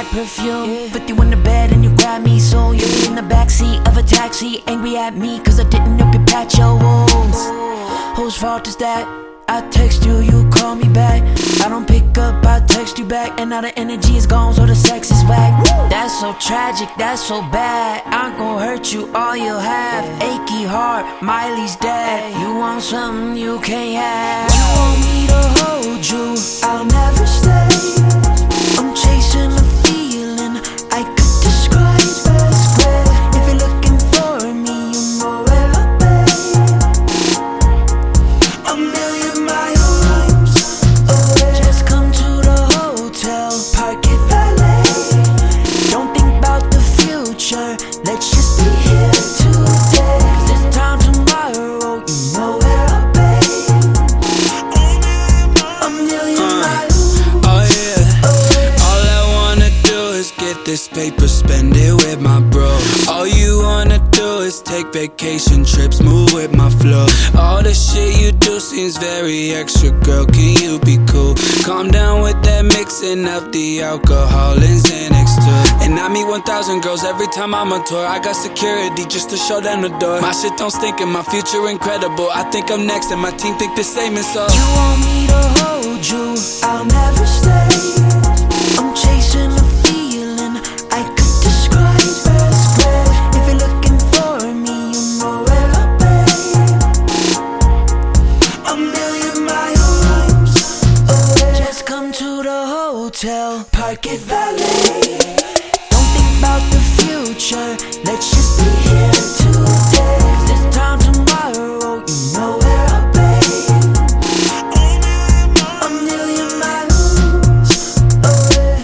bad perfume. 50 on the bed and you grab me soon. You'll be in the backseat of a taxi, angry at me cause I didn't help you patch your wounds. Whose fault is that? I text you, you call me back. I don't pick up, I text you back. And now the energy is gone, so the sex is whack. That's so tragic, that's so bad. I'm gon' hurt you, all you'll have. Achy heart, Miley's dead. You want something you can't have. You want me to hold you, I'll never stay. I'm chasing a feeling I could describe. If you're looking for me, you know where I'll be. A million miles away. Just come to the hotel, park it valet. Don't think about the future, let's just be here today. 'Cause this time tomorrow, you know where I'll be. A million miles. Oh yeah. All I wanna do is get this paper, spend it with my bros. All you wanna do is take vacation trips, move with my flow. All the shit you do seems very extra, girl, can you be cool? Calm down with that mixing up the alcohol and Xanax too. And I meet 1,000 girls every time I'm on tour. I got security just to show them the door. My shit don't stink and my future incredible. I think I'm next and my team think the same, and so You want me to hold you, I'll never stay. I'm chasing a feeling I could describe. If you're looking for me, you know where I'll be. A million miles away. Just come to the hotel, park it valet. Don't think about the future, let's just be here today. 'Cause this time tomorrow, you know where I'll be. A million miles away.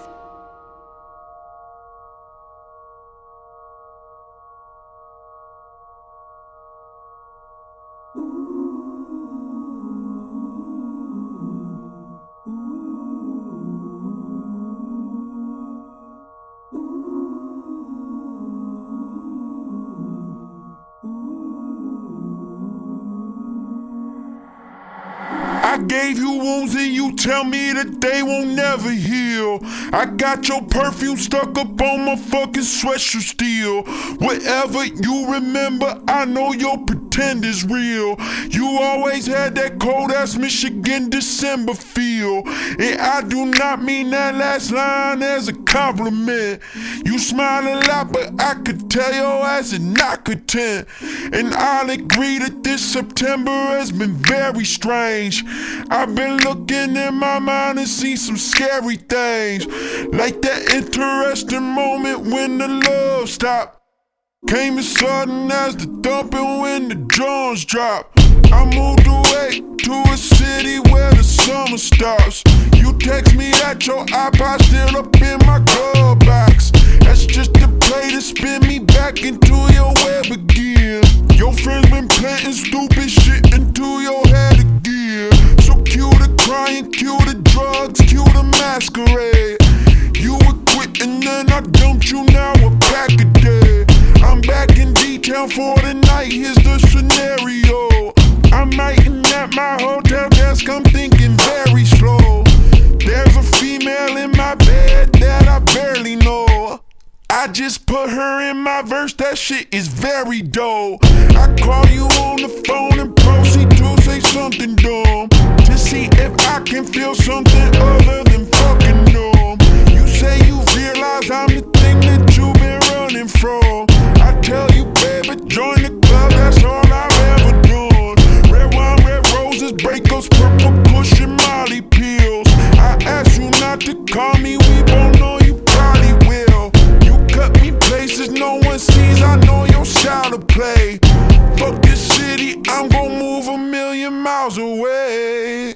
I gave you wounds and you tell me that they won't never heal. I got your perfume stuck up on my fucking sweatshirt still. Whatever you remember, I know your pretend is real. You always had that cold ass Michigan December feel. And I do not mean that last line as a compliment. You smile a lot, but I could tell your ass is not content. And I'll agree that this September has been very strange. I've been looking in my mind and see some scary things. Like that interesting moment when the love stopped. Came as sudden as the thumping when the drums drop. I moved away to a city where the summer stops. You text me that your iPod still up in my glove box. That's just a play to spin me back into your web again. Your friends been planting stupid shit into your head again. So cue the crying, cue the drugs, cue the masquerade. You were quit and then I dumped you, now a pack a day. I'm back in D-Town for the night, here's the scenario. I'm writing at my hotel desk, I'm thinking very slow. There's a female in my bed that I barely know. I just put her in my verse, that shit is very dope. I call you on the phone and proceed to say something dumb, to see if I can feel something other than fucking numb. You say you realize I'm the thing that you've been running from. I tell you, baby, join the club, that's all I've ever done. Red wine, red roses, breakups, purple push and Molly pills. I ask you not to call me, we both know you probably will. You cut me places no one sees, I know your style to play. Fuck this city, I'm gon' move a million miles away.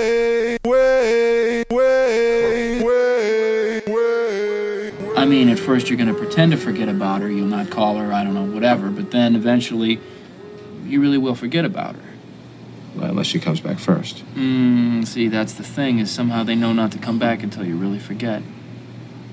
I mean, at first you're going to pretend to forget about her, you'll not call her, I don't know, whatever, but then eventually you really will forget about her. Well, unless she comes back first. See, that's the thing, is somehow they know not to come back until you really forget.